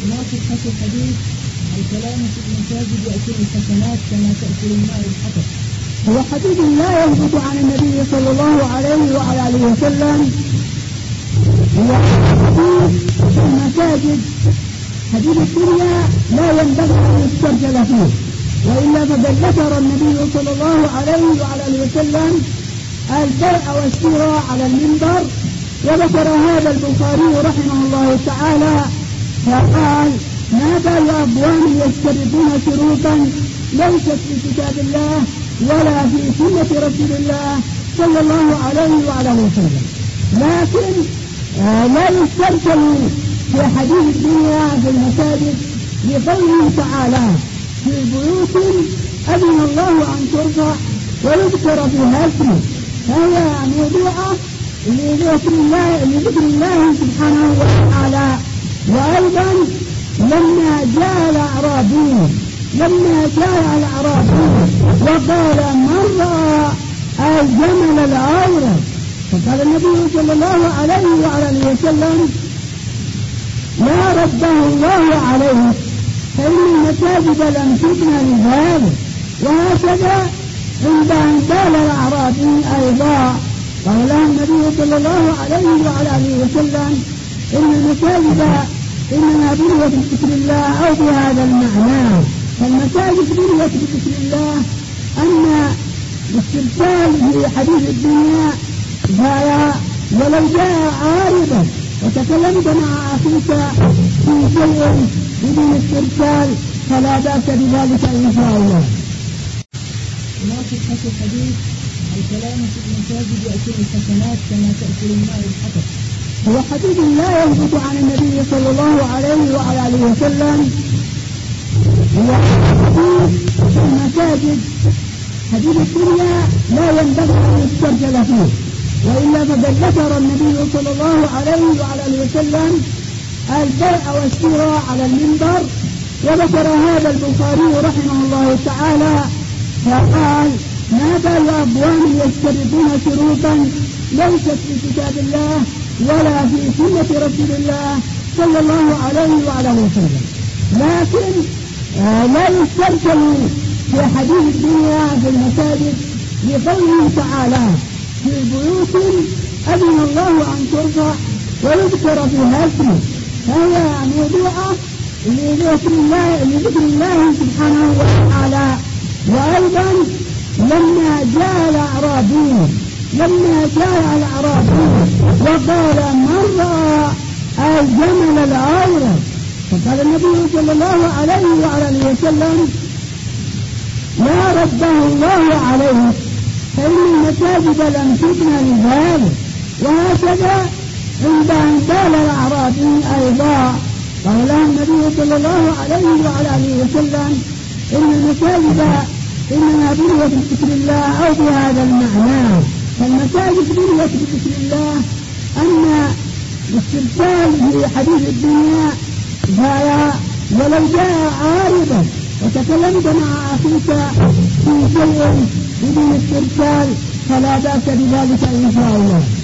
وما صحة الحديث الكلام في المساجد يأكل الحسنات كما تأكل الماء الحطب. هو حديث لا يثبت عن النبي صلى الله عليه وعلى آله وسلم. هو حديث في المساجد. حديث الدنيا لا ينبغي أن يسترجل فيه، وإلا فقد ذكر النبي صلى الله عليه وعلى آله وسلم البيع والشراء على المنبر، وذكر هذا البخاري رحمه الله تعالى فقال: ما بال أقوام يشترطون شروطا ليست في كتاب الله ولا في سنة رسول الله صلى الله عليه وعلى آله وسلم. لكن لا يسترسل في حديث الدنيا في المساجد لقوله تعالى: في بيوت أذن الله أن ترفع ويذكر فيها اسمه، فهي موضوعة لذكر الله سبحانه وتعالى. وأيضا لما جاء الأعرابي وقال: من رأى الجمل الأورد، فقال النبي صلى الله عليه وعلى آله وسلم: لا رده الله عليه، فإن المساجد لم تبنى لذلك. وهكذا عند أن قال الأعرابي أيضا قال له النبي صلى الله عليه وعلى آله وسلم: إن المساجد إنما بنيت بذكر الله، أو بهذا المعنى. فالمساجد بنيت بذكر الله، أن الاسترسال في حديث الدنيا غاية. ولو جاء عارضا وتكلمت مع أخيك في شيء بدون استرسال فلا بأس بذلك إن شاء الله. وما صحة الحديث الكلام في المساجد يأكل الحسنات كما تأكل الماء الحطب. هو حديث لا يثبت عن النبي صلى الله عليه وعلى آله وسلم. هو حديث في المساجد. حديث الدنيا لا ينبغي أن يسترجل فيه، وإلا فقد ذكر النبي صلى الله عليه وعلى آله وسلم البيع والشراء على المنبر، وذكر هذا البخاري رحمه الله تعالى فقال: ما بال أقوام يشترطون شروطا ليست في كتاب الله ولا في سنة رسول الله صلى الله عليه وعلى آله وسلم. لكن لا يسترسل في حديث الدنيا في المساجد لقوله تعالى: في بيوت أذن الله أن ترفع ويذكر فيها اسمه، فهي موضوعة لذكر الله سبحانه وتعالى. وأيضا لما جاء الأعرابي وقال: من رأى الجمل الأورد، فقال النبي صلى الله عليه وعلى آله وسلم: لا رده الله عليه، فإن المساجد لم تبنى لذلك. وهكذا عند أن قال الأعرابي أيضا قال له النبي صلى الله عليه وعلى آله وسلم: إن المساجد إنما بنيت بذكر الله، أو بهذا المعنى. فالمساجد بنيت بذكر الله، أن الاسترسال في حديث الدنيا غاية. ولو جاء عارضا وتكلمت مع أخيك في شيء بدون استرسال فلا بأس بذلك إن شاء الله.